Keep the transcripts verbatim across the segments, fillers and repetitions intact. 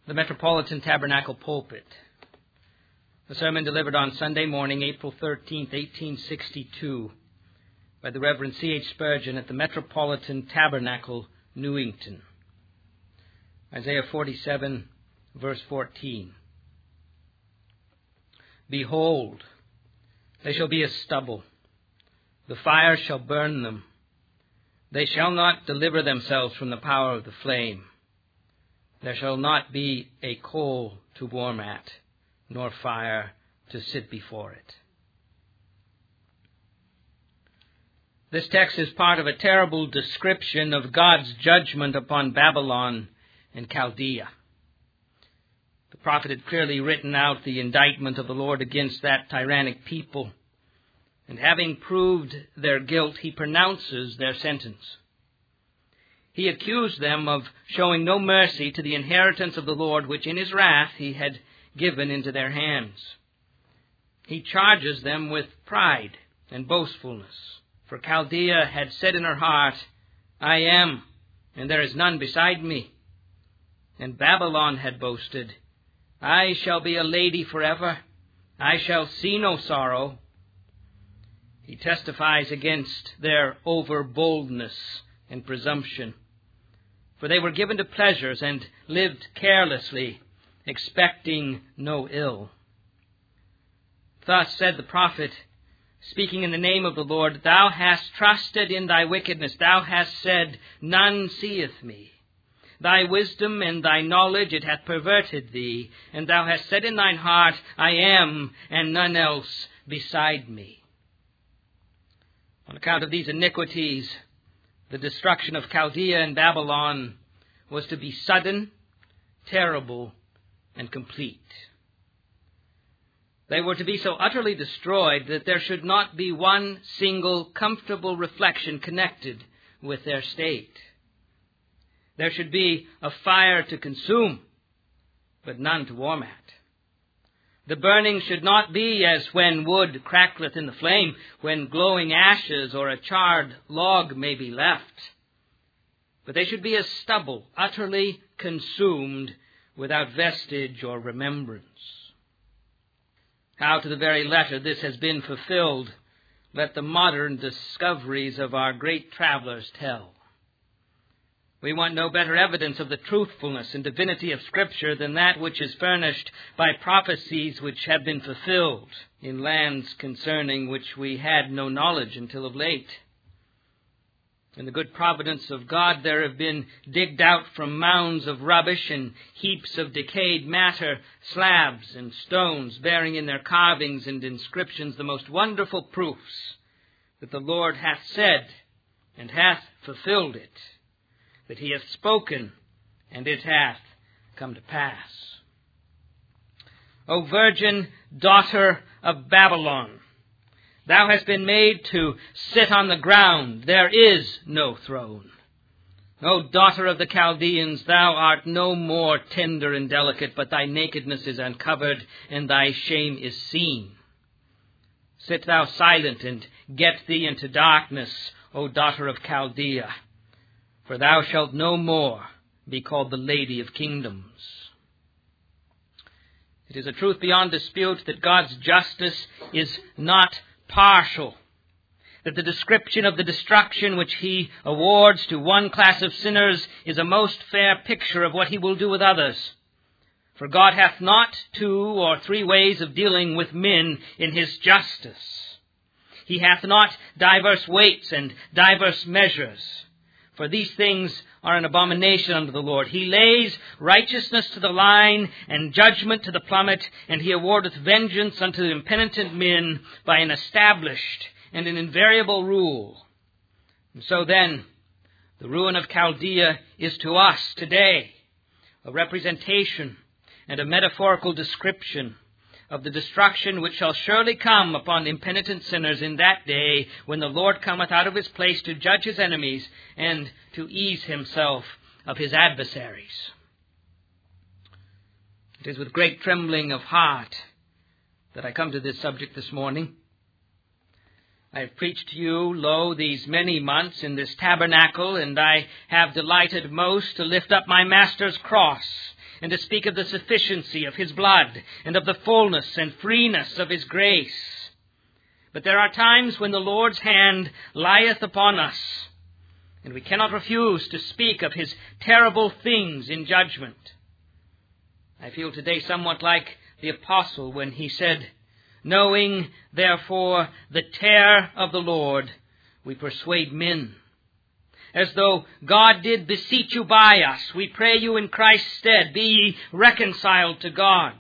The Metropolitan Tabernacle Pulpit. A sermon delivered on Sunday morning, April thirteenth, eighteen sixty-two, by the Reverend C H Spurgeon at the Metropolitan Tabernacle, Newington. Isaiah forty-seven, verse fourteen. Behold, they shall be as stubble. The fire shall burn them. They shall not deliver themselves from the power of the flame. There shall not be a coal to warm at, nor fire to sit before it. This text is part of a terrible description of God's judgment upon Babylon and Chaldea. The prophet had clearly written out the indictment of the Lord against that tyrannic people, and having proved their guilt, he pronounces their sentence. He accused them of showing no mercy to the inheritance of the Lord, which in his wrath he had given into their hands. He charges them with pride and boastfulness. For Chaldea had said in her heart, I am, and there is none beside me. And Babylon had boasted, I shall be a lady forever. I shall see no sorrow. He testifies against their over-boldness and presumption. For they were given to pleasures and lived carelessly, expecting no ill. Thus said the prophet, speaking in the name of the Lord, Thou hast trusted in thy wickedness. Thou hast said, None seeth me. Thy wisdom and thy knowledge it hath perverted thee. And thou hast said in thine heart, I am, and none else beside me. On account of these iniquities, the destruction of Chaldea and Babylon was to be sudden, terrible, and complete. They were to be so utterly destroyed that there should not be one single comfortable reflection connected with their state. There should be a fire to consume, but none to warm at. The burning should not be as when wood crackleth in the flame, when glowing ashes or a charred log may be left. But they should be as stubble, utterly consumed, without vestige or remembrance. How to the very letter this has been fulfilled, let the modern discoveries of our great travelers tell. We want no better evidence of the truthfulness and divinity of Scripture than that which is furnished by prophecies which have been fulfilled in lands concerning which we had no knowledge until of late. In the good providence of God, there have been digged out from mounds of rubbish and heaps of decayed matter, slabs and stones bearing in their carvings and inscriptions the most wonderful proofs that the Lord hath said and hath fulfilled it, that he hath spoken, and it hath come to pass. O virgin daughter of Babylon, thou hast been made to sit on the ground. There is no throne. O daughter of the Chaldeans, thou art no more tender and delicate, but thy nakedness is uncovered, and thy shame is seen. Sit thou silent, and get thee into darkness, O daughter of Chaldea. For thou shalt no more be called the Lady of Kingdoms. It is a truth beyond dispute that God's justice is not partial, that the description of the destruction which he awards to one class of sinners is a most fair picture of what he will do with others. For God hath not two or three ways of dealing with men in his justice. He hath not diverse weights and diverse measures. For these things are an abomination unto the Lord. He lays righteousness to the line and judgment to the plummet, and he awardeth vengeance unto impenitent men by an established and an invariable rule. And so then, the ruin of Chaldea is to us today a representation and a metaphorical description of the destruction which shall surely come upon impenitent sinners in that day when the Lord cometh out of his place to judge his enemies and to ease himself of his adversaries. It is with great trembling of heart that I come to this subject this morning. I have preached to you, lo, these many months in this tabernacle, and I have delighted most to lift up my Master's cross and to speak of the sufficiency of his blood, and of the fullness and freeness of his grace. But there are times when the Lord's hand lieth upon us, and we cannot refuse to speak of his terrible things in judgment. I feel today somewhat like the apostle when he said, "Knowing, therefore, the terror of the Lord, we persuade men." As though God did beseech you by us, we pray you in Christ's stead, be ye reconciled to God.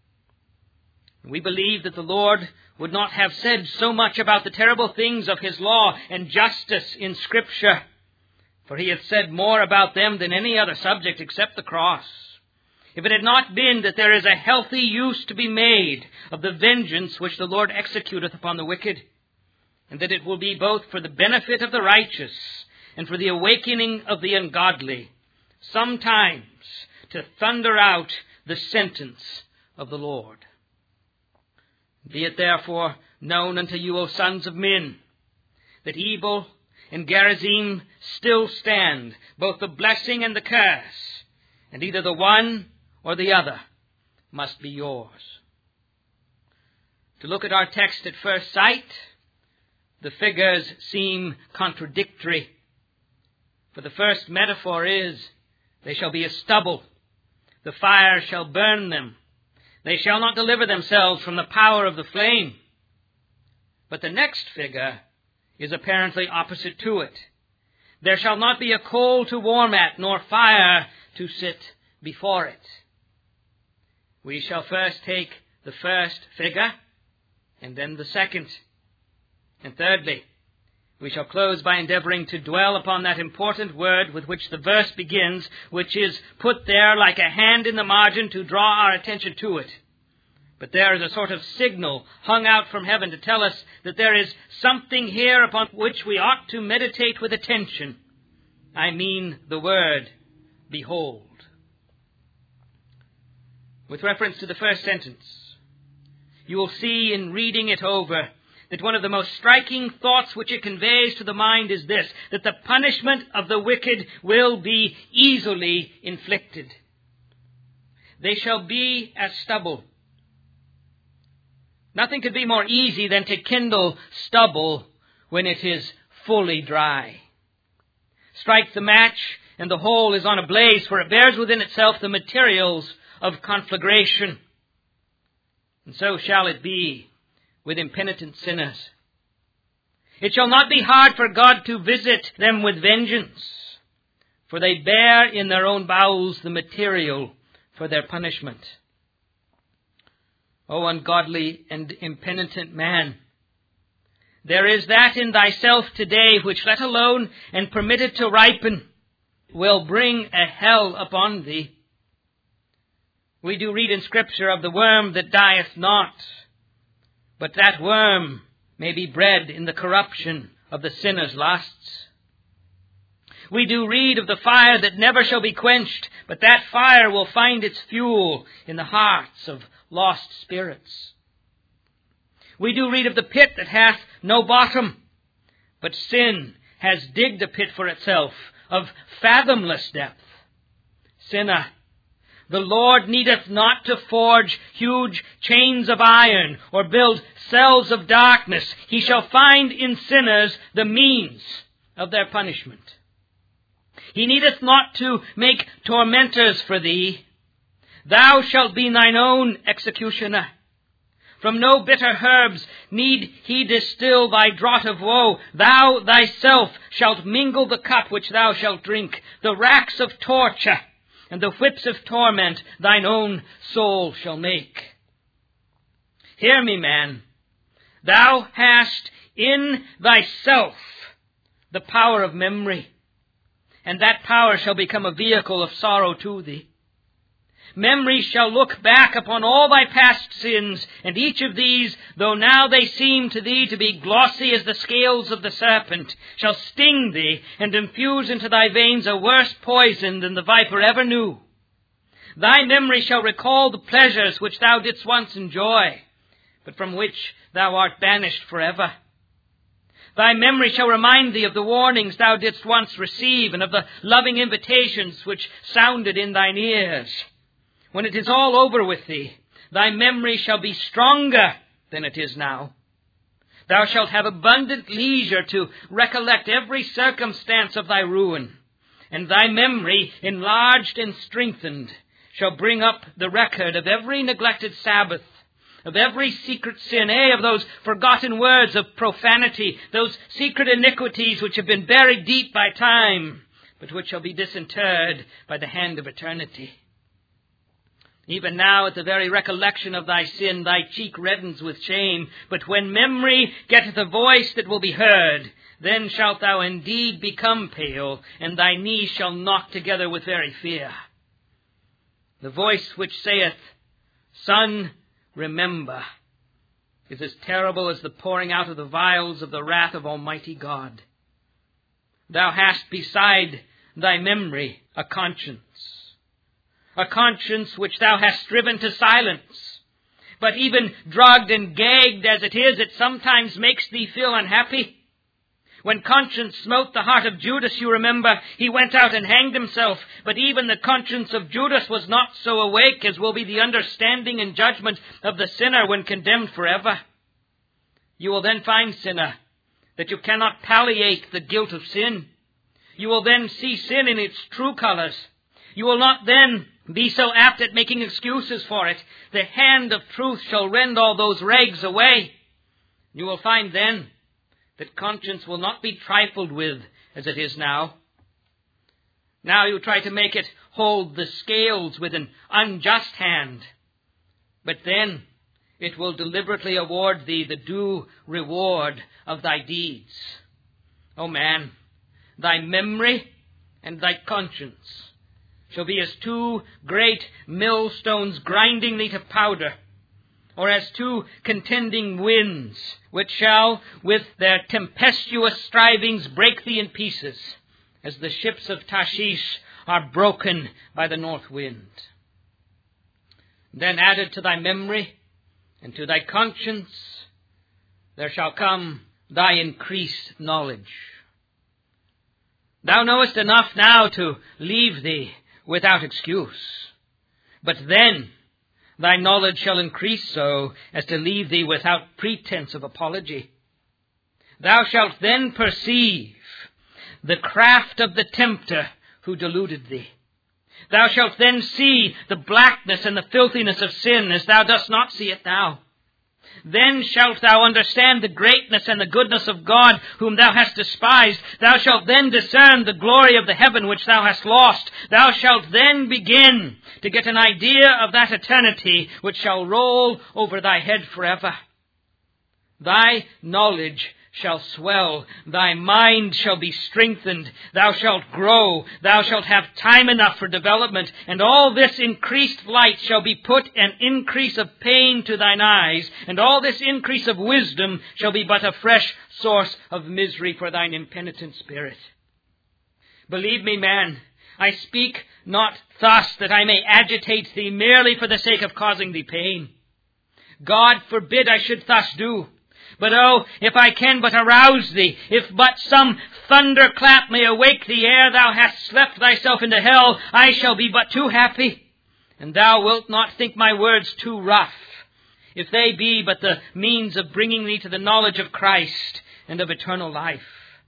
We believe that the Lord would not have said so much about the terrible things of his law and justice in Scripture, for he hath said more about them than any other subject except the cross, if it had not been that there is a healthy use to be made of the vengeance which the Lord executeth upon the wicked, and that it will be both for the benefit of the righteous and for the awakening of the ungodly, sometimes to thunder out the sentence of the Lord. Be it therefore known unto you, O sons of men, that Ebal and Gerizim still stand, both the blessing and the curse, and either the one or the other must be yours. To look at our text at first sight, the figures seem contradictory. For the first metaphor is, they shall be as stubble, the fire shall burn them, they shall not deliver themselves from the power of the flame. But the next figure is apparently opposite to it. There shall not be a coal to warm at, nor fire to sit before it. We shall first take the first figure, and then the second. And thirdly, we shall close by endeavoring to dwell upon that important word with which the verse begins, which is put there like a hand in the margin to draw our attention to it. But there is a sort of signal hung out from heaven to tell us that there is something here upon which we ought to meditate with attention. I mean the word, behold. With reference to the first sentence, you will see in reading it over that one of the most striking thoughts which it conveys to the mind is this, that the punishment of the wicked will be easily inflicted. They shall be as stubble. Nothing could be more easy than to kindle stubble when it is fully dry. Strike the match, and the whole is on a blaze, for it bears within itself the materials of conflagration. And so shall it be with impenitent sinners. It shall not be hard for God to visit them with vengeance, for they bear in their own bowels the material for their punishment. O ungodly and impenitent man, there is that in thyself today which, let alone and permitted to ripen, will bring a hell upon thee. We do read in Scripture of the worm that dieth not, but that worm may be bred in the corruption of the sinner's lusts. We do read of the fire that never shall be quenched, but that fire will find its fuel in the hearts of lost spirits. We do read of the pit that hath no bottom, but sin has digged a pit for itself of fathomless depth. Sinner, the Lord needeth not to forge huge chains of iron or build cells of darkness. He shall find in sinners the means of their punishment. He needeth not to make tormentors for thee. Thou shalt be thine own executioner. From no bitter herbs need he distill thy draught of woe. Thou thyself shalt mingle the cup which thou shalt drink. The racks of torture and the whips of torment thine own soul shall make. Hear me, man. Thou hast in thyself the power of memory, and that power shall become a vehicle of sorrow to thee. Memory shall look back upon all thy past sins, and each of these, though now they seem to thee to be glossy as the scales of the serpent, shall sting thee and infuse into thy veins a worse poison than the viper ever knew. Thy memory shall recall the pleasures which thou didst once enjoy, but from which thou art banished forever. Thy memory shall remind thee of the warnings thou didst once receive, and of the loving invitations which sounded in thine ears. when it is all over with thee, thy memory shall be stronger than it is now. Thou shalt have abundant leisure to recollect every circumstance of thy ruin, and thy memory, enlarged and strengthened, shall bring up the record of every neglected Sabbath, of every secret sin, yea, of those forgotten words of profanity, those secret iniquities which have been buried deep by time, but which shall be disinterred by the hand of eternity. Even now, at the very recollection of thy sin, thy cheek reddens with shame. But when memory getteth a voice that will be heard, then shalt thou indeed become pale, and thy knees shall knock together with very fear. The voice which saith, Son, remember, is as terrible as the pouring out of the vials of the wrath of Almighty God. Thou hast beside thy memory a conscience, a conscience which thou hast striven to silence. But even drugged and gagged as it is, it sometimes makes thee feel unhappy. When conscience smote the heart of Judas, you remember, he went out and hanged himself. But even the conscience of Judas was not so awake as will be the understanding and judgment of the sinner when condemned forever. You will then find, sinner, that you cannot palliate the guilt of sin. You will then see sin in its true colors. You will not then be so apt at making excuses for it. The hand of truth shall rend all those rags away. You will find then that conscience will not be trifled with as it is now. Now you try to make it hold the scales with an unjust hand. But then it will deliberately award thee the due reward of thy deeds. O man, thy memory and thy conscience shall be as two great millstones grinding thee to powder, or as two contending winds, which shall, with their tempestuous strivings, break thee in pieces, as the ships of Tarshish are broken by the north wind. Then added to thy memory and to thy conscience, there shall come thy increased knowledge. Thou knowest enough now to leave thee without excuse, but then thy knowledge shall increase so as to leave thee without pretense of apology. Thou shalt then perceive the craft of the tempter who deluded thee. Thou shalt then see the blackness and the filthiness of sin as thou dost not see it now. Then shalt thou understand the greatness and the goodness of God whom thou hast despised. Thou shalt then discern the glory of the heaven which thou hast lost. Thou shalt then begin to get an idea of that eternity which shall roll over thy head forever. Thy knowledge shall swell, thy mind shall be strengthened, thou shalt grow, thou shalt have time enough for development, and all this increased light shall be put an increase of pain to thine eyes, and all this increase of wisdom shall be but a fresh source of misery for thine impenitent spirit. Believe me, man, I speak not thus that I may agitate thee merely for the sake of causing thee pain. God forbid I should thus do. But oh, if I can but arouse thee, if but some thunderclap may awake thee ere thou hast slept thyself into hell, I shall be but too happy. And thou wilt not think my words too rough, if they be but the means of bringing thee to the knowledge of Christ and of eternal life.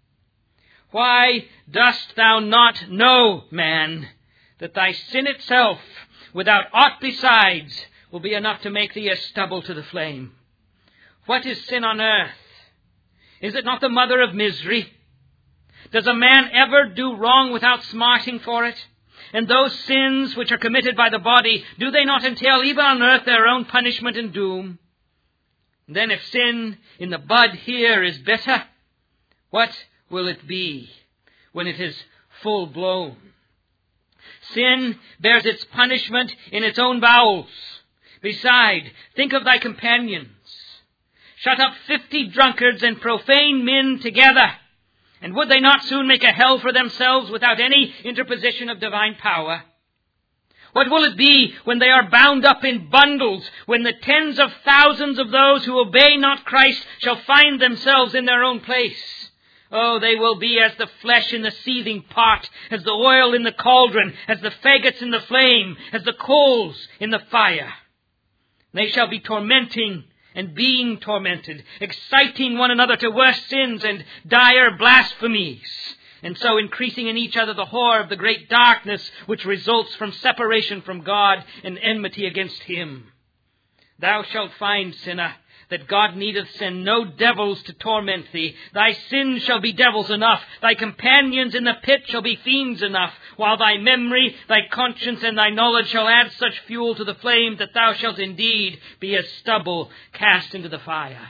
Why dost thou not know, man, that thy sin itself, without aught besides, will be enough to make thee as stubble to the flame? What is sin on earth? Is it not the mother of misery? Does a man ever do wrong without smarting for it? And those sins which are committed by the body, do they not entail even on earth their own punishment and doom? Then if sin in the bud here is bitter, what will it be when it is full blown? Sin bears its punishment in its own bowels. Beside, think of thy companions. Shut up fifty drunkards and profane men together, and would they not soon make a hell for themselves without any interposition of divine power? What will it be when they are bound up in bundles, when the tens of thousands of those who obey not Christ shall find themselves in their own place? Oh, they will be as the flesh in the seething pot, as the oil in the cauldron, as the faggots in the flame, as the coals in the fire. They shall be tormenting and being tormented, exciting one another to worse sins and dire blasphemies, and so increasing in each other the horror of the great darkness which results from separation from God and enmity against Him. Thou shalt find, sinner, that God needeth send no devils to torment thee. Thy sins shall be devils enough. Thy companions in the pit shall be fiends enough, while thy memory, thy conscience, and thy knowledge shall add such fuel to the flame that thou shalt indeed be as stubble cast into the fire.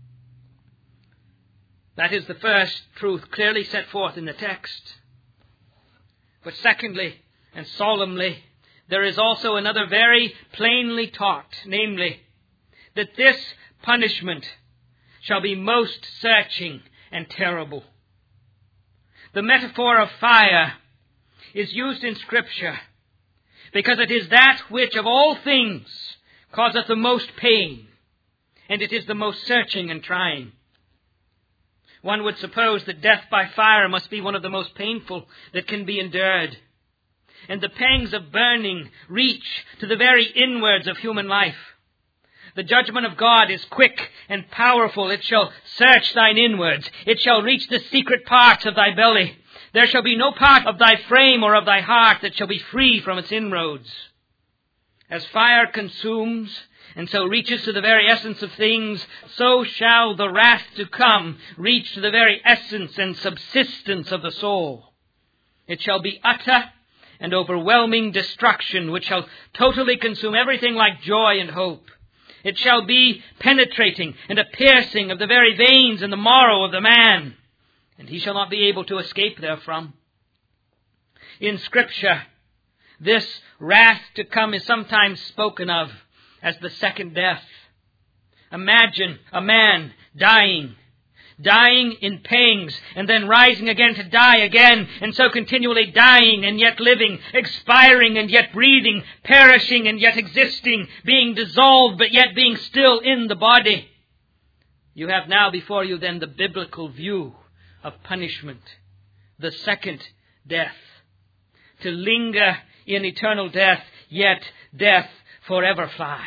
That is the first truth clearly set forth in the text. But secondly, and solemnly, there is also another very plainly taught, namely, that this punishment shall be most searching and terrible. The metaphor of fire is used in Scripture because it is that which of all things causeth the most pain, and it is the most searching and trying. One would suppose that death by fire must be one of the most painful that can be endured. And the pangs of burning reach to the very inwards of human life. The judgment of God is quick and powerful. It shall search thine inwards. It shall reach the secret parts of thy belly. There shall be no part of thy frame or of thy heart that shall be free from its inroads. As fire consumes, and so reaches to the very essence of things, so shall the wrath to come reach to the very essence and subsistence of the soul. It shall be utter and overwhelming destruction, which shall totally consume everything like joy and hope. It shall be penetrating and a piercing of the very veins and the marrow of the man, and he shall not be able to escape therefrom. In Scripture, this wrath to come is sometimes spoken of as the second death. Imagine a man dying, dying in pangs, and then rising again to die again, and so continually dying and yet living, expiring and yet breathing, perishing and yet existing, being dissolved but yet being still in the body. You have now before you then the biblical view of punishment, the second death. To linger in eternal death, yet death forever fly.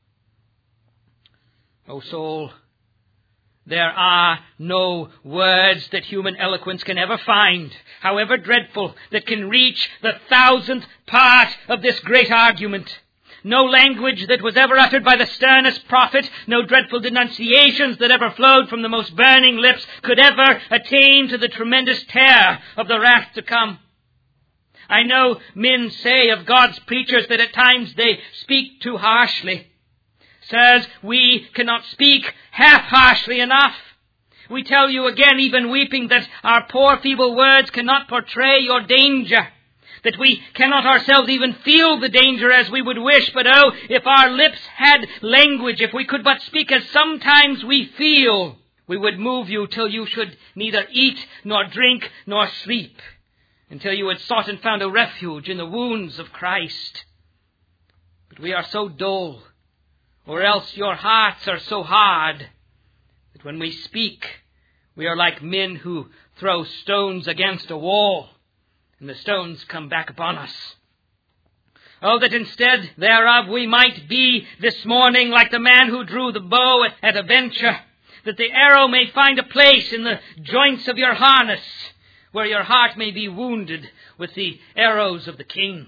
O soul, there are no words that human eloquence can ever find, however dreadful, that can reach the thousandth part of this great argument. No language that was ever uttered by the sternest prophet, no dreadful denunciations that ever flowed from the most burning lips could ever attain to the tremendous terror of the wrath to come. I know men say of God's preachers that at times they speak too harshly. Sirs, we cannot speak half harshly enough. We tell you again, even weeping, that our poor feeble words cannot portray your danger, that we cannot ourselves even feel the danger as we would wish, but oh, if our lips had language, if we could but speak as sometimes we feel, we would move you till you should neither eat nor drink nor sleep, until you had sought and found a refuge in the wounds of Christ. But we are so dull, or else your hearts are so hard, that when we speak, we are like men who throw stones against a wall, and the stones come back upon us. Oh, that instead thereof we might be this morning like the man who drew the bow at, at a venture, that the arrow may find a place in the joints of your harness, where your heart may be wounded with the arrows of the King.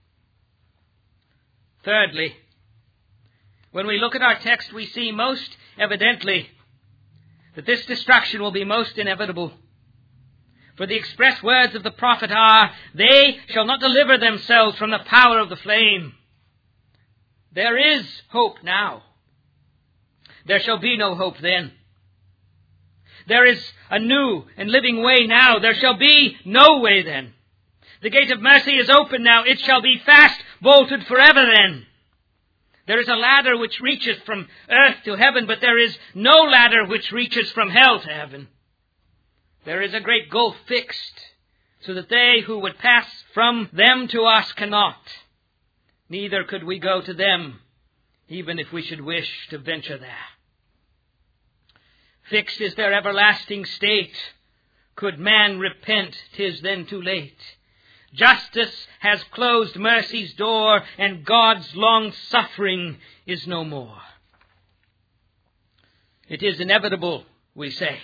Thirdly, when we look at our text, we see most evidently that this destruction will be most inevitable. For the express words of the prophet are, they shall not deliver themselves from the power of the flame. There is hope now. There shall be no hope then. There is a new and living way now. There shall be no way then. The gate of mercy is open now. It shall be fast bolted forever then. There is a ladder which reaches from earth to heaven, but there is no ladder which reaches from hell to heaven. There is a great gulf fixed, so that they who would pass from them to us cannot. Neither could we go to them, even if we should wish to venture there. Fixed is their everlasting state, Could man repent, 'tis then too late. Justice has closed mercy's door, and God's long suffering is no more. It is inevitable, we say.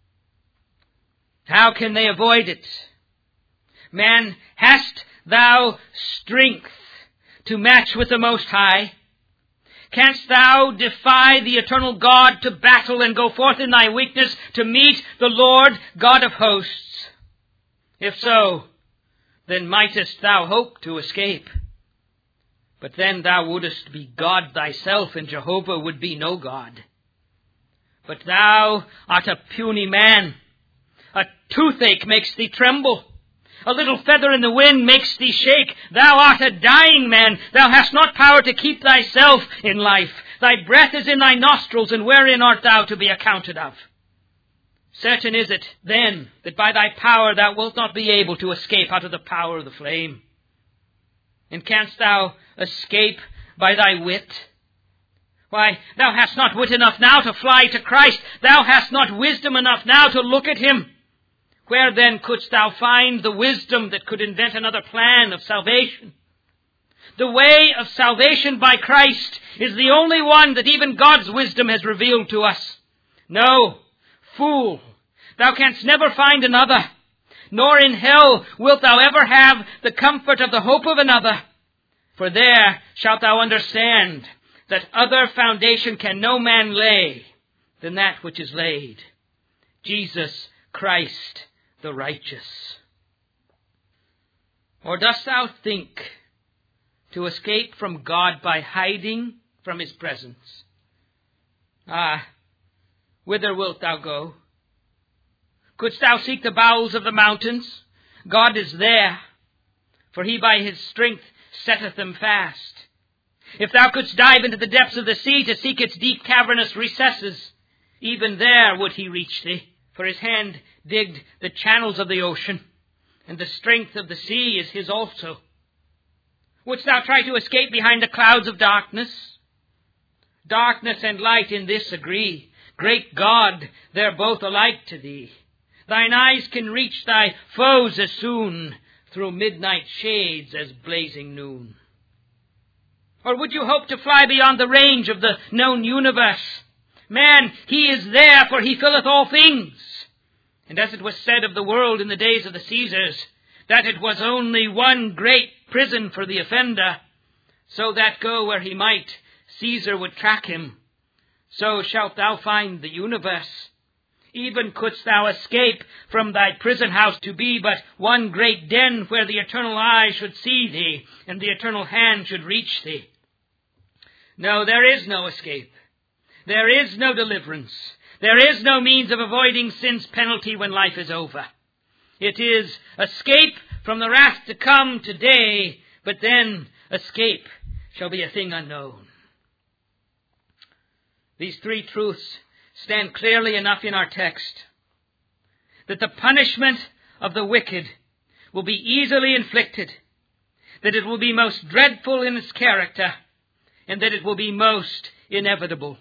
How can they avoid it? Man, hast thou strength to match with the Most High? Canst thou defy the eternal God to battle and go forth in thy weakness to meet the Lord God of hosts? If so, then mightest thou hope to escape. But then thou wouldest be God thyself, and Jehovah would be no God. But thou art a puny man. A toothache makes thee tremble. A little feather in the wind makes thee shake. Thou art a dying man. Thou hast not power to keep thyself in life. Thy breath is in thy nostrils, and wherein art thou to be accounted of? Certain is it, then, that by thy power thou wilt not be able to escape out of the power of the flame. And canst thou escape by thy wit? Why, thou hast not wit enough now to fly to Christ. Thou hast not wisdom enough now to look at him. Where then couldst thou find the wisdom that could invent another plan of salvation? The way of salvation by Christ is the only one that even God's wisdom has revealed to us. No, fool, thou canst never find another, nor in hell wilt thou ever have the comfort of the hope of another. For there shalt thou understand that other foundation can no man lay than that which is laid, Jesus Christ the righteous. Or dost thou think to escape from God by hiding from his presence? Ah, whither wilt thou go? Couldst thou seek the bowels of the mountains? God is there, for he by his strength setteth them fast. If thou couldst dive into the depths of the sea to seek its deep cavernous recesses, even there would he reach thee. For his hand digged the channels of the ocean, and the strength of the sea is his also. Wouldst thou try to escape behind the clouds of darkness? Darkness and light in this agree. Great God, they're both alike to thee. Thine eyes can reach thy foes as soon through midnight shades as blazing noon. Or would you hope to fly beyond the range of the known universe? Man, he is there, for he filleth all things. And as it was said of the world in the days of the Caesars, that it was only one great prison for the offender, so that go where he might, Caesar would track him. So shalt thou find the universe. Even couldst thou escape from thy prison house to be but one great den where the eternal eye should see thee, and the eternal hand should reach thee. No, there is no escape. There is no deliverance. There is no means of avoiding sin's penalty when life is over. It is escape from the wrath to come today, but then escape shall be a thing unknown. These three truths stand clearly enough in our text, that the punishment of the wicked will be easily inflicted, that it will be most dreadful in its character, and that it will be most inevitable.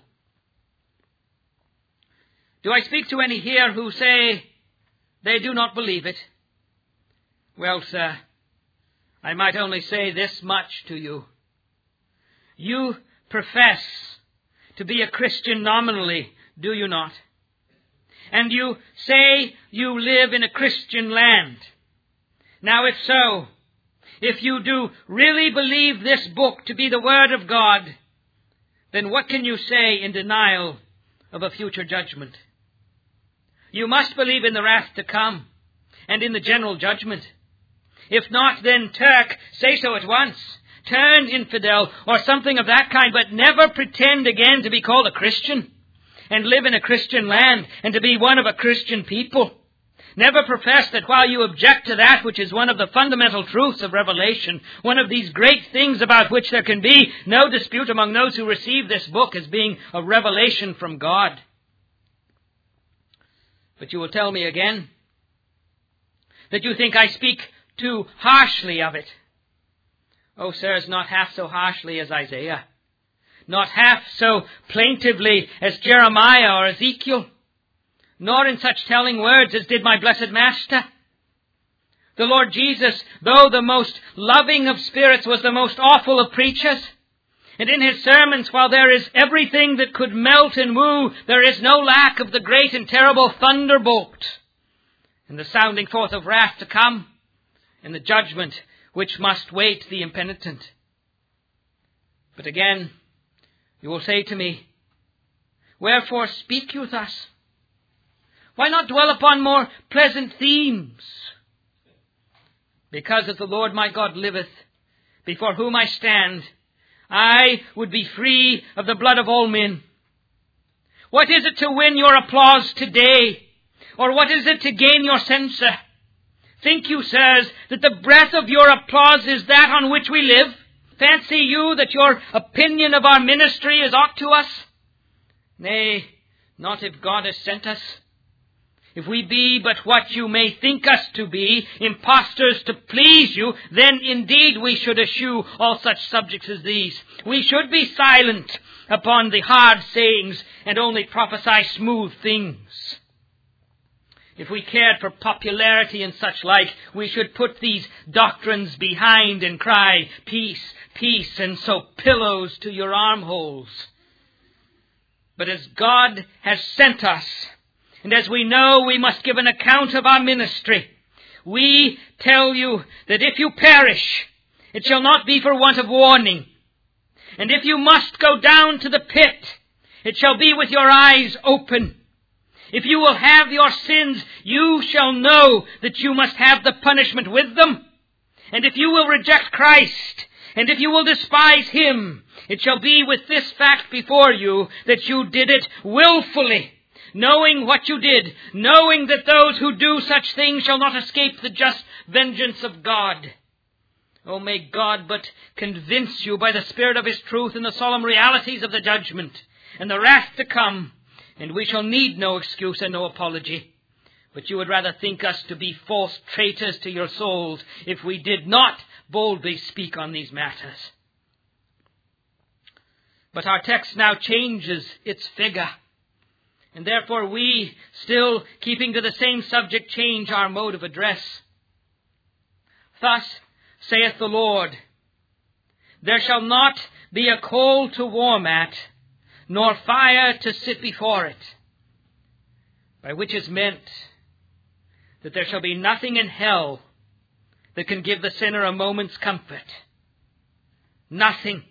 Do I speak to any here who say they do not believe it? Well, sir, I might only say this much to you. You profess to be a Christian nominally, do you not? And you say you live in a Christian land. Now, if so, if you do really believe this book to be the Word of God, then what can you say in denial of a future judgment? You must believe in the wrath to come and in the general judgment. If not, then Turk, say so at once. Turn infidel or something of that kind, but never pretend again to be called a Christian and live in a Christian land and to be one of a Christian people. Never profess that while you object to that which is one of the fundamental truths of Revelation, one of these great things about which there can be no dispute among those who receive this book as being a revelation from God. But you will tell me again that you think I speak too harshly of it. Oh, sirs, not half so harshly as Isaiah. Not half so plaintively as Jeremiah or Ezekiel. nor in such telling words as did my blessed Master. The Lord Jesus, though the most loving of spirits, was the most awful of preachers. And in his sermons, while there is everything that could melt and woo, there is no lack of the great and terrible thunderbolt, and the sounding forth of wrath to come, and the judgment which must wait the impenitent. But again, you will say to me, wherefore speak you thus? Why not dwell upon more pleasant themes? Because as the Lord my God liveth, before whom I stand, I would be free of the blood of all men. What is it to win your applause today? Or what is it to gain your censure? Think you, sirs, that the breath of your applause is that on which we live? Fancy you that your opinion of our ministry is aught to us? Nay, not if God has sent us. If we be but what you may think us to be, impostors to please you, then indeed we should eschew all such subjects as these. We should be silent upon the hard sayings and only prophesy smooth things. If we cared for popularity and such like, we should put these doctrines behind and cry, peace, peace, and sew pillows to your armholes. But as God has sent us, and as we know we must give an account of our ministry, we tell you that if you perish, it shall not be for want of warning. And if you must go down to the pit, it shall be with your eyes open. If you will have your sins, you shall know that you must have the punishment with them. And if you will reject Christ, and if you will despise Him, it shall be with this fact before you that you did it willfully, knowing what you did, knowing that those who do such things shall not escape the just vengeance of God. Oh, may God but convince you by the Spirit of His truth and the solemn realities of the judgment and the wrath to come, and we shall need no excuse and no apology. But you would rather think us to be false traitors to your souls if we did not boldly speak on these matters. But our text now changes its figure, and therefore we, still keeping to the same subject, change our mode of address. Thus saith the Lord, there shall not be a coal to warm at, nor fire to sit before it. By which is meant that there shall be nothing in hell that can give the sinner a moment's comfort. Nothing.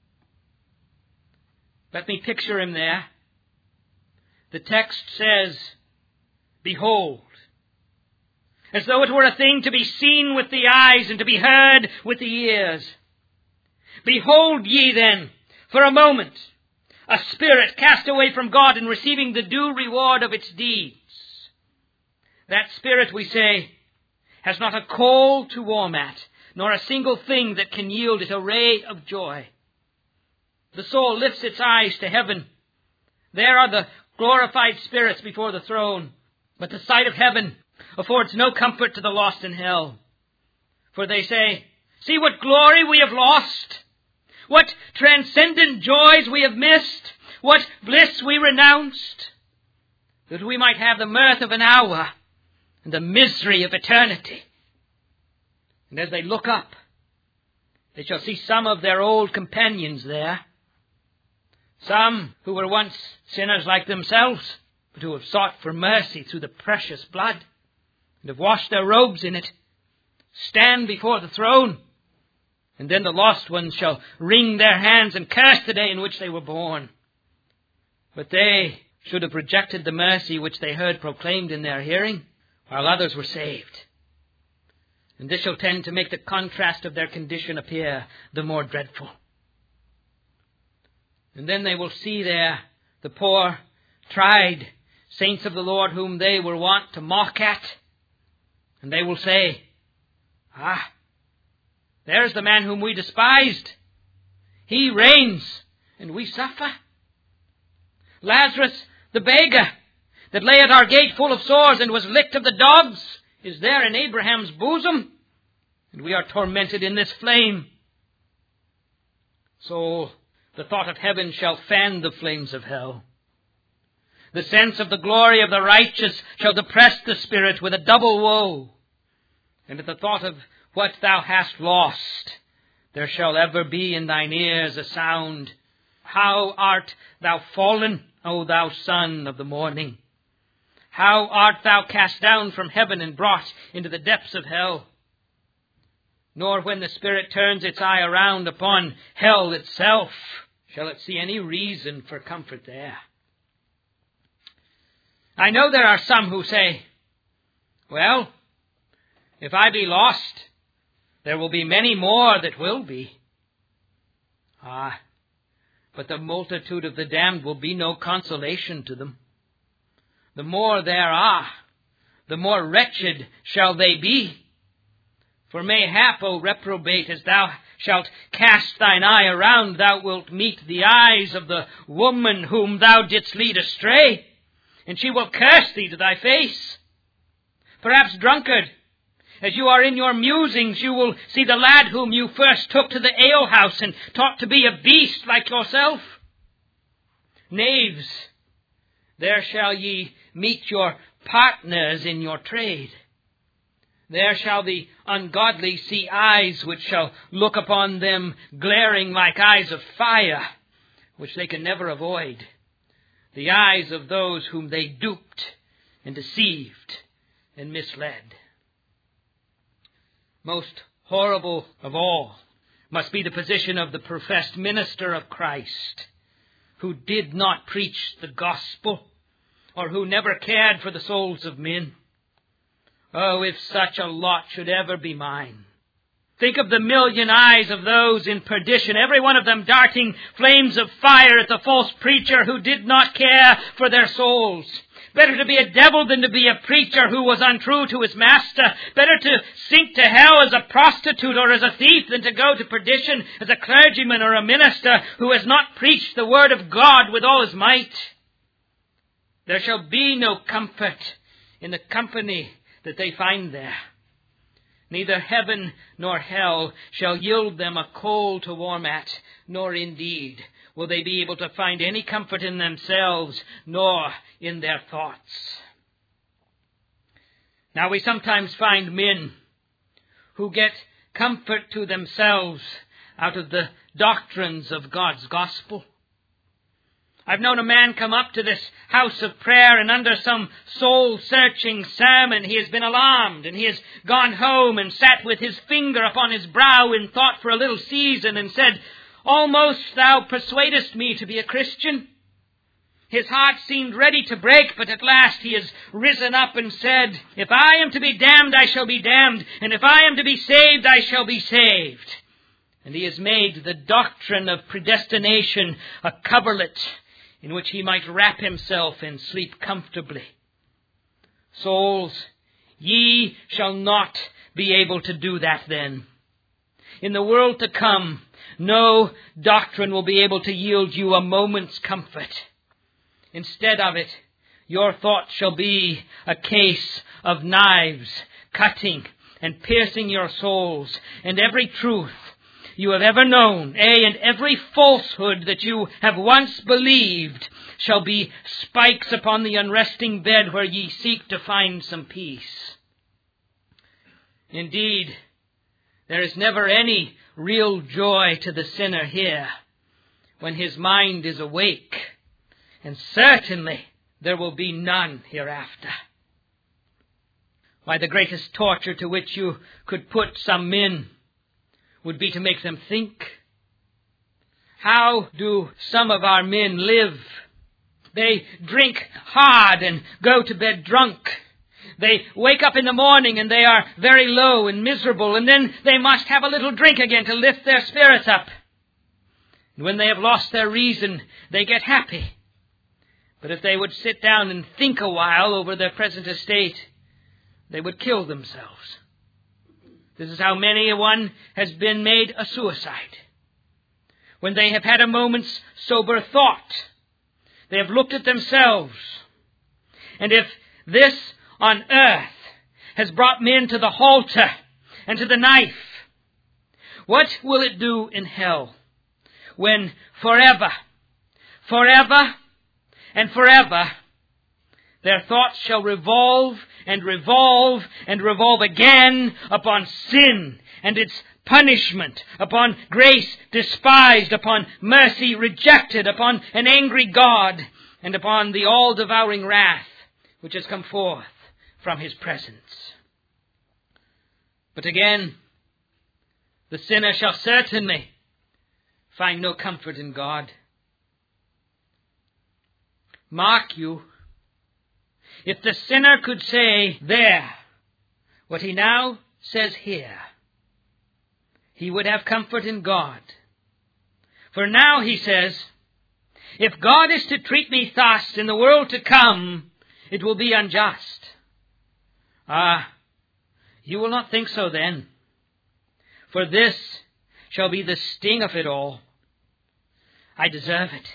Let me picture him there. The text says, behold, as though it were a thing to be seen with the eyes and to be heard with the ears. Behold ye then, for a moment, a spirit cast away from God and receiving the due reward of its deeds. That spirit, we say, has not a coal to warm at, nor a single thing that can yield it a ray of joy. The soul lifts its eyes to heaven. There are the glorified spirits before the throne. But the sight of heaven affords no comfort to the lost in hell. For they say, see what glory we have lost, what transcendent joys we have missed, what bliss we renounced, that we might have the mirth of an hour and the misery of eternity. And as they look up, they shall see some of their old companions there, some who were once sinners like themselves, but who have sought for mercy through the precious blood, and have washed their robes in it, stand before the throne. And then the lost ones shall wring their hands and curse the day in which they were born. But they should have rejected the mercy which they heard proclaimed in their hearing, while others were saved. And this shall tend to make the contrast of their condition appear the more dreadful. And then they will see there the poor, tried saints of the Lord whom they were wont to mock at. And they will say, ah, there's the man whom we despised. He reigns, and we suffer. Lazarus, the beggar, that lay at our gate full of sores and was licked of the dogs, is there in Abraham's bosom, and we are tormented in this flame. So the thought of heaven shall fan the flames of hell. The sense of the glory of the righteous shall depress the spirit with a double woe. And at the thought of what thou hast lost, there shall ever be in thine ears a sound, How art thou fallen, O thou son of the morning? How art thou cast down from heaven and brought into the depths of hell? Nor when the Spirit turns its eye around upon hell itself, shall it see any reason for comfort there. I know there are some who say, well, if I be lost, there will be many more that will be. Ah, but the multitude of the damned will be no consolation to them. The more there are, the more wretched shall they be. For mayhap, O reprobate, as thou shalt cast thine eye around, thou wilt meet the eyes of the woman whom thou didst lead astray, and she will curse thee to thy face. Perhaps, drunkard, as you are in your musings, you will see the lad whom you first took to the alehouse and taught to be a beast like yourself. Knaves, there shall ye meet your partners in your trade. There shall the ungodly see eyes which shall look upon them glaring like eyes of fire, which they can never avoid. The eyes of those whom they duped and deceived and misled. Most horrible of all must be the position of the professed minister of Christ, who did not preach the gospel, or who never cared for the souls of men. Oh, if such a lot should ever be mine. Think of the million eyes of those in perdition, every one of them darting flames of fire at the false preacher who did not care for their souls. Better to be a devil than to be a preacher who was untrue to his master. Better to sink to hell as a prostitute or as a thief than to go to perdition as a clergyman or a minister who has not preached the word of God with all his might. There shall be no comfort in the company that they find there. Neither heaven nor hell shall yield them a coal to warm at, nor indeed will they be able to find any comfort in themselves, nor in their thoughts. Now we sometimes find men who get comfort to themselves out of the doctrines of God's gospel. I've known a man come up to this house of prayer, and under some soul-searching sermon he has been alarmed, and he has gone home and sat with his finger upon his brow in thought for a little season and said, "Almost thou persuadest me to be a Christian." His heart seemed ready to break, but at last he has risen up and said, "If I am to be damned, I shall be damned, and if I am to be saved, I shall be saved." And he has made the doctrine of predestination a coverlet in which he might wrap himself and sleep comfortably. Souls, ye shall not be able to do that then. In the world to come, no doctrine will be able to yield you a moment's comfort. Instead of it, your thought shall be a case of knives cutting and piercing your souls, and every truth you have ever known, yea, and every falsehood that you have once believed shall be spikes upon the unresting bed where ye seek to find some peace. Indeed, there is never any real joy to the sinner here when his mind is awake, and certainly there will be none hereafter. Why, the greatest torture to which you could put some men would be to make them think. How do some of our men live? They drink hard and go to bed drunk. They wake up in the morning and they are very low and miserable, and then they must have a little drink again to lift their spirits up. And when they have lost their reason, they get happy. But if they would sit down and think a while over their present estate, they would kill themselves. This is how many a one has been made a suicide. When they have had a moment's sober thought, they have looked at themselves. And if this on earth has brought men to the halter and to the knife, what will it do in hell when forever, forever, and forever Their thoughts shall revolve and revolve and revolve again upon sin and its punishment, upon grace despised, upon mercy rejected, upon an angry God, and upon the all-devouring wrath which has come forth from his presence. But again, the sinner shall certainly find no comfort in God. Mark you, if the sinner could say there what he now says here, he would have comfort in God. For now he says, if God is to treat me thus in the world to come, it will be unjust. Ah, you will not think so then. For this shall be the sting of it all. I deserve it.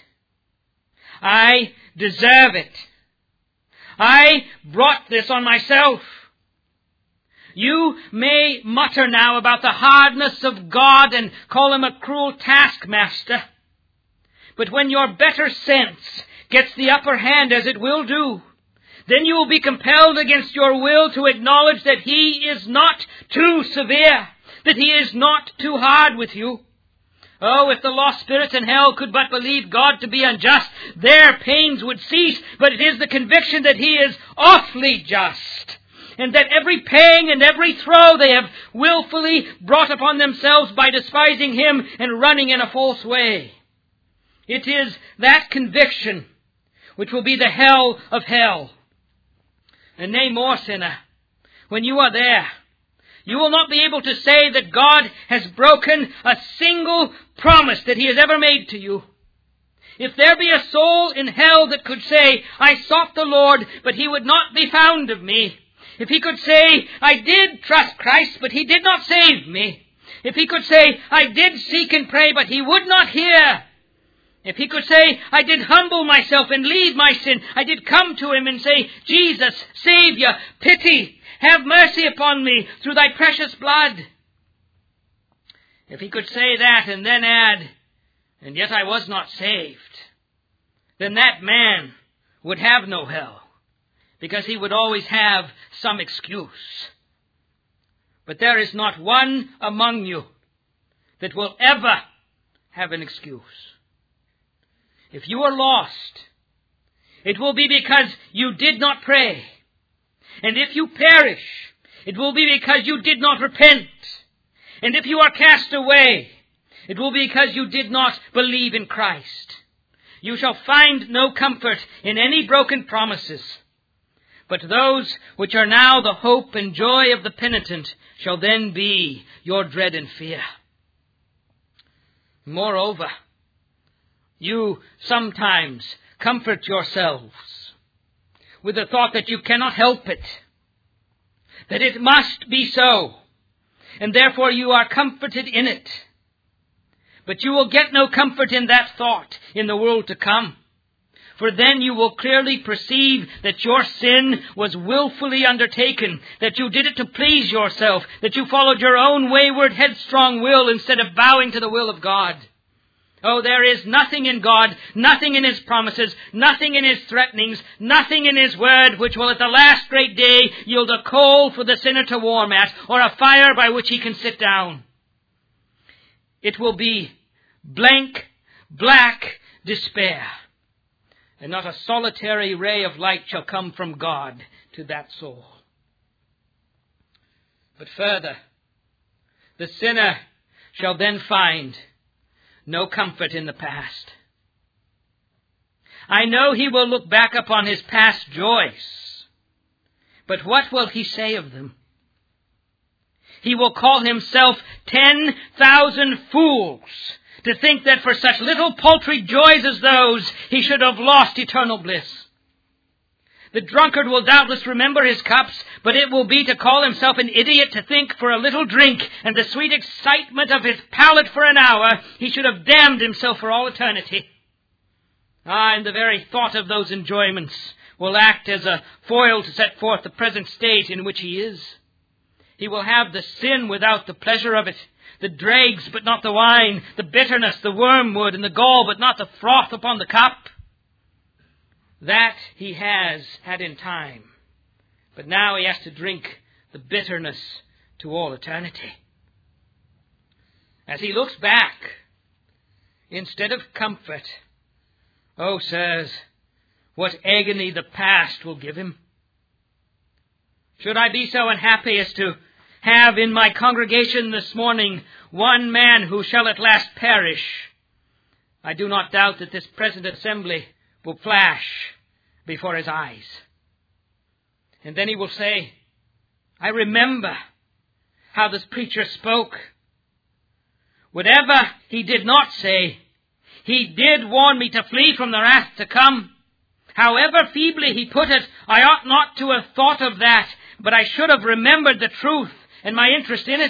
I deserve it. I brought this on myself. You may mutter now about the hardness of God and call him a cruel taskmaster. But when your better sense gets the upper hand, as it will do, then you will be compelled against your will to acknowledge that he is not too severe, that he is not too hard with you. Oh, if the lost spirits in hell could but believe God to be unjust, their pains would cease. But it is the conviction that he is awfully just, and that every pang and every throe they have willfully brought upon themselves by despising him and running in a false way. It is that conviction which will be the hell of hell. And nay more, sinner, when you are there, you will not be able to say that God has broken a single promise that he has ever made to you. If there be a soul in hell that could say, I sought the Lord, but he would not be found of me. If he could say, I did trust Christ, but he did not save me. If he could say, I did seek and pray, but he would not hear. If he could say, I did humble myself and leave my sin. I did come to him and say, Jesus, Savior, pity, have mercy upon me through thy precious blood. If he could say that and then add, and yet I was not saved, then that man would have no hell, because he would always have some excuse. But there is not one among you that will ever have an excuse. If you are lost, it will be because you did not pray. And if you perish, it will be because you did not repent. And if you are cast away, it will be because you did not believe in Christ. You shall find no comfort in any broken promises. But those which are now the hope and joy of the penitent shall then be your dread and fear. Moreover, you sometimes comfort yourselves with the thought that you cannot help it, that it must be so, and therefore you are comforted in it. But you will get no comfort in that thought in the world to come. For then you will clearly perceive that your sin was willfully undertaken, that you did it to please yourself, that you followed your own wayward, headstrong will instead of bowing to the will of God. Oh, there is nothing in God, nothing in his promises, nothing in his threatenings, nothing in his word which will at the last great day yield a coal for the sinner to warm at, or a fire by which he can sit down. It will be blank, black despair, and not a solitary ray of light shall come from God to that soul. But further, the sinner shall then find no comfort in the past. I know he will look back upon his past joys, but what will he say of them? He will call himself ten thousand fools to think that for such little paltry joys as those he should have lost eternal bliss. The drunkard will doubtless remember his cups, but it will be to call himself an idiot to think for a little drink and the sweet excitement of his palate for an hour, he should have damned himself for all eternity. Ah, and the very thought of those enjoyments will act as a foil to set forth the present state in which he is. He will have the sin without the pleasure of it, the dregs but not the wine, the bitterness, the wormwood, and the gall but not the froth upon the cup. That he has had in time. But now he has to drink the bitterness to all eternity. As he looks back, instead of comfort, oh, sirs, what agony the past will give him. Should I be so unhappy as to have in my congregation this morning one man who shall at last perish, I do not doubt that this present assembly will flash before his eyes. And then he will say, I remember how this preacher spoke. Whatever he did not say, he did warn me to flee from the wrath to come. However feebly he put it, I ought not to have thought of that, but I should have remembered the truth and my interest in it.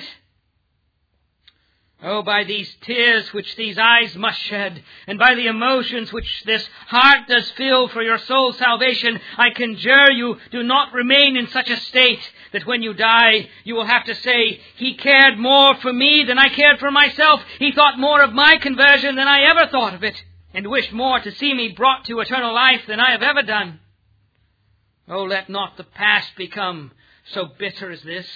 Oh, by these tears which these eyes must shed, and by the emotions which this heart does feel for your soul's salvation, I conjure you, do not remain in such a state that when you die, you will have to say, he cared more for me than I cared for myself. He thought more of my conversion than I ever thought of it, and wished more to see me brought to eternal life than I have ever done. Oh, let not the past become so bitter as this.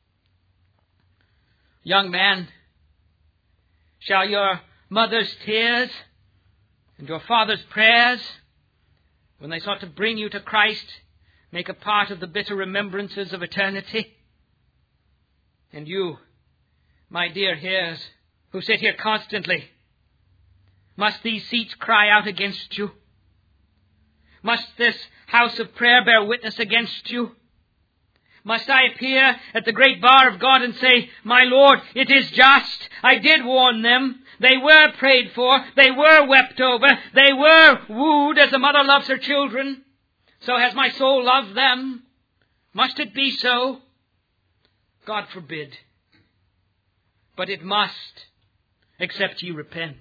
Young man, shall your mother's tears and your father's prayers, when they sought to bring you to Christ, make a part of the bitter remembrances of eternity? And you, my dear hearers, who sit here constantly, must these seats cry out against you? Must this house of prayer bear witness against you? Must I appear at the great bar of God and say, my Lord, it is just. I did warn them. They were prayed for. They were wept over. They were wooed as a mother loves her children. So has my soul loved them. Must it be so? God forbid. But it must, except ye repent.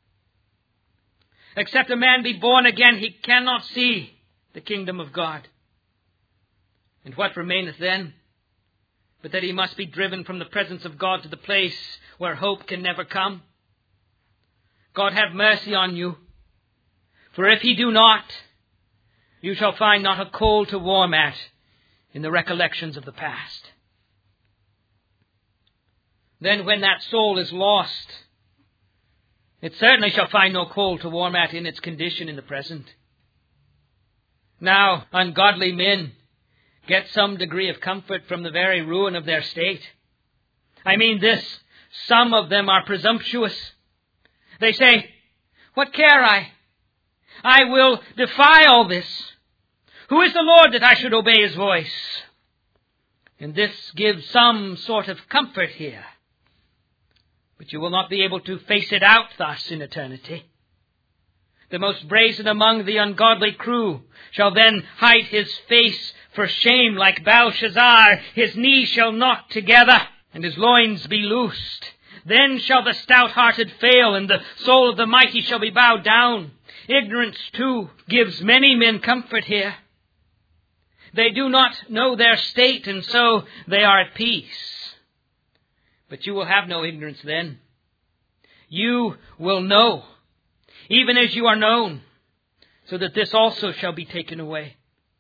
Except a man be born again, he cannot see the kingdom of God. And what remaineth then, but that he must be driven from the presence of God to the place where hope can never come? God have mercy on you, for if he do not, you shall find not a coal to warm at in the recollections of the past. Then when that soul is lost, it certainly shall find no coal to warm at in its condition in the present. Now, ungodly men get some degree of comfort from the very ruin of their state. I mean this, some of them are presumptuous. They say, what care I? I will defy all this. Who is the Lord that I should obey his voice? And this gives some sort of comfort here. But you will not be able to face it out thus in eternity. The most brazen among the ungodly crew shall then hide his face for shame like Belshazzar. His knees shall knock together, and his loins be loosed. Then shall the stout-hearted fail, and the soul of the mighty shall be bowed down. Ignorance, too, gives many men comfort here. They do not know their state, and so they are at peace. But you will have no ignorance then. You will know, even as you are known, so that this also shall be taken away.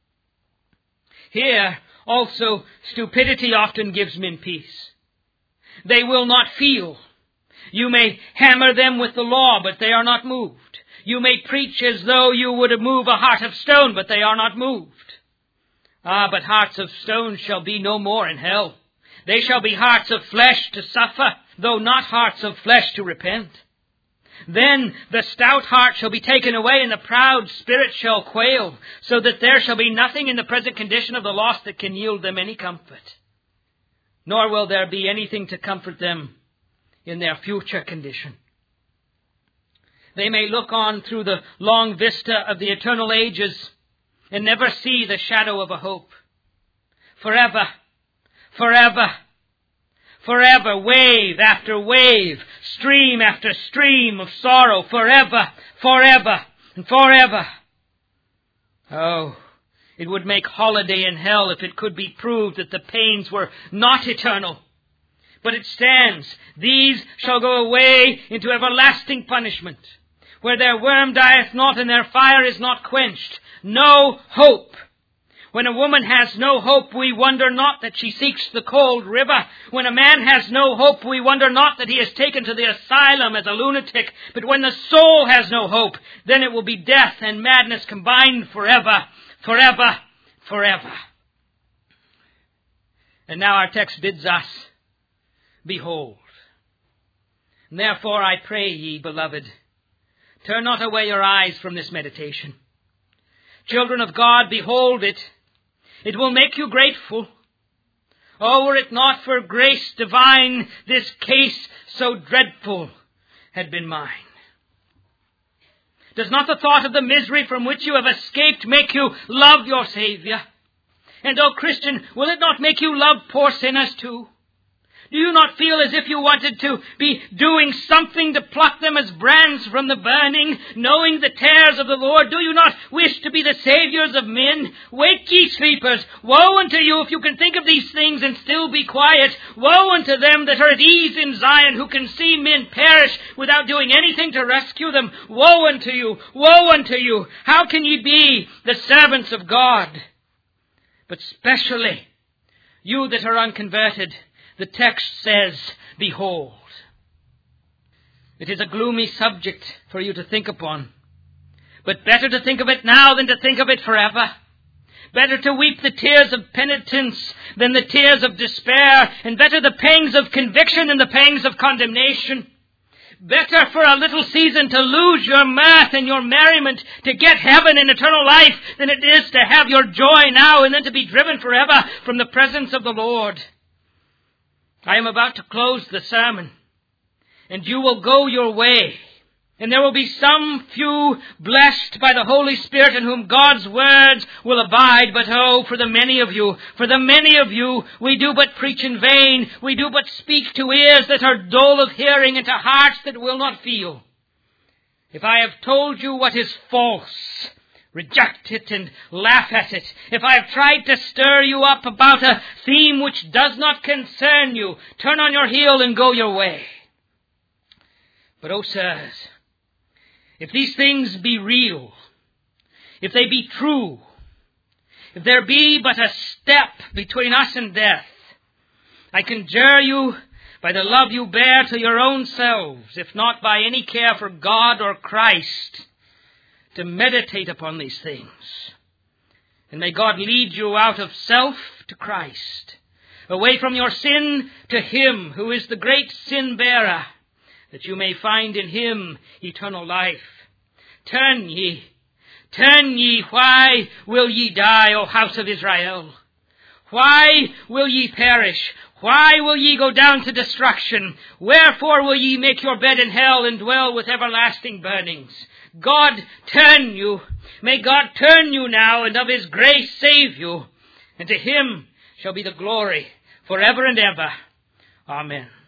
Here also stupidity often gives men peace. They will not feel. You may hammer them with the law, but they are not moved. You may preach as though you would move a heart of stone, but they are not moved. Ah, but hearts of stone shall be no more in hell. They shall be hearts of flesh to suffer, though not hearts of flesh to repent. Then the stout heart shall be taken away, and the proud spirit shall quail, so that there shall be nothing in the present condition of the lost that can yield them any comfort. Nor will there be anything to comfort them in their future condition. They may look on through the long vista of the eternal ages and never see the shadow of a hope. Forever, forever, forever, wave after wave, stream after stream of sorrow, forever, forever, and forever. Oh, it would make holiday in hell if it could be proved that the pains were not eternal. But it stands, these shall go away into everlasting punishment, where their worm dieth not and their fire is not quenched. no hope. When a woman has no hope, we wonder not that she seeks the cold river. When a man has no hope, we wonder not that he is taken to the asylum as a lunatic. But when the soul has no hope, then it will be death and madness combined forever, forever, forever. And now our text bids us, behold. And therefore I pray ye, beloved, turn not away your eyes from this meditation. Children of God, behold it. It will make you grateful. Oh, were it not for grace divine, this case so dreadful had been mine. Does not the thought of the misery from which you have escaped make you love your Savior? And, oh Christian, will it not make you love poor sinners too? Do you not feel as if you wanted to be doing something to pluck them as brands from the burning, knowing the tares of the Lord? Do you not wish to be the saviors of men? Wake ye sleepers! Woe unto you if you can think of these things and still be quiet! Woe unto them that are at ease in Zion, who can see men perish without doing anything to rescue them! Woe unto you! Woe unto you! How can ye be the servants of God? But specially, you that are unconverted, the text says, behold. It is a gloomy subject for you to think upon. But better to think of it now than to think of it forever. Better to weep the tears of penitence than the tears of despair. And better the pangs of conviction than the pangs of condemnation. Better for a little season to lose your mirth and your merriment to get heaven and eternal life than it is to have your joy now and then to be driven forever from the presence of the Lord. I am about to close the sermon, and you will go your way, and there will be some few blessed by the Holy Spirit in whom God's words will abide. But oh, for the many of you, for the many of you, we do but preach in vain. We do but speak to ears that are dull of hearing and to hearts that will not feel. If I have told you what is false, reject it and laugh at it. If I have tried to stir you up about a theme which does not concern you, turn on your heel and go your way. But, oh, sirs, if these things be real, if they be true, if there be but a step between us and death, I conjure you by the love you bear to your own selves, if not by any care for God or Christ, to meditate upon these things. And may God lead you out of self to Christ, away from your sin to Him who is the great sin bearer, that you may find in Him eternal life. Turn ye, turn ye, why will ye die, O house of Israel? Why will ye perish? Why will ye go down to destruction? Wherefore will ye make your bed in hell and dwell with everlasting burnings? God turn you. May God turn you now and of His grace save you. And to Him shall be the glory forever and ever. Amen.